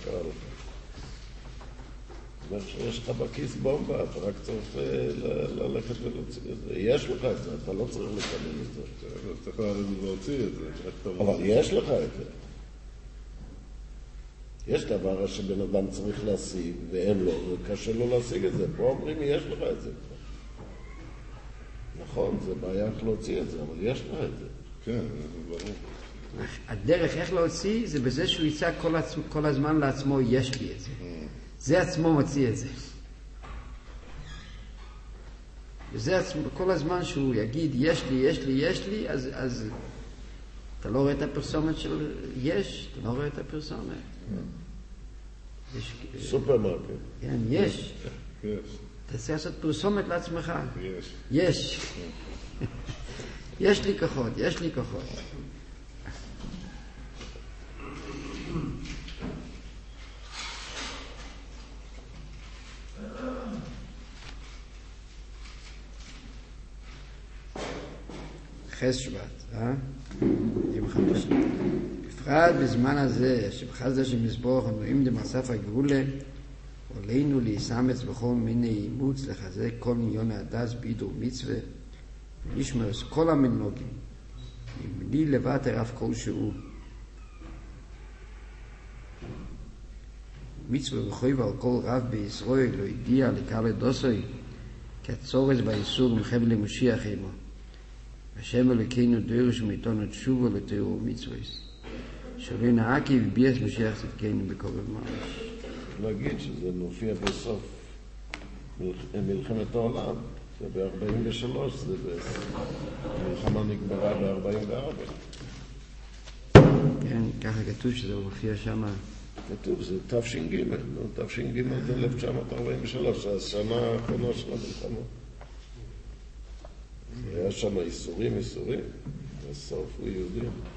קרה לך? אומר שיש לך בכיס בומבה, אתה רק צריך ללכת ולהוציא את זה. יש לך את זה, אתה לא צריך לקבל את זה. אתה צריך להוציא את זה. אבל יש לך את זה. יש דבר שבן אדם צריך להשיג, ואין לו, וקשה לו להשיג את זה. פה אומרים, יש לך את זה. נכון, זה בעיה איך להוציא את זה, אבל יש לך את זה. כן, ברור. הדרך איך להוציא זה בזה שהוא יצא כל הזמן לעצמו, יש לי את זה. זה עצמו מוציא את זה. וזה עצמו, כל הזמן שהוא יגיד, יש לי, יש לי, יש לי, אז אתה לא רואה את הפרסומת של יש, אתה לא רואה את הפרסומת. סופרמרקט. כן, יש. יש. אתה צריך לעשות פרסומת לעצמך. יש. יש. יש לי כוחות, יש לי כוחות. חס שבט, יום חמישי. בפרט בזמן הזה, שבחסד השם יזברך אנו דמאסף הגאולה, עלינו להיסמץ בכל מיני אימוץ, לחזק כל מיליון הדס בידור מצווה, ונשמר את כל המנוגים, מבלי לוותר אף כלשהו. מצווה וחויב על כל רב בישראל לא הגיע לקהל דוסוי, כצורס באיסור מחבל למשיח עמו. השם אלוקינו דורש מאיתנו תשובו לתורה ומצוות. שלא נעקי וביאס משיח צדקנו בקרוב ממש. להגיד שזה מופיע בסוף מלחמת העולם, זה ב-43, המלחמה נגמרה ב-44. כן, ככה כתוב שזה מופיע שם. כתוב, זה תש"ג, תש"ג זה 1943, השנה האחרונה של המלחמה. היה שם איסורים, בסוף הוא יהודים.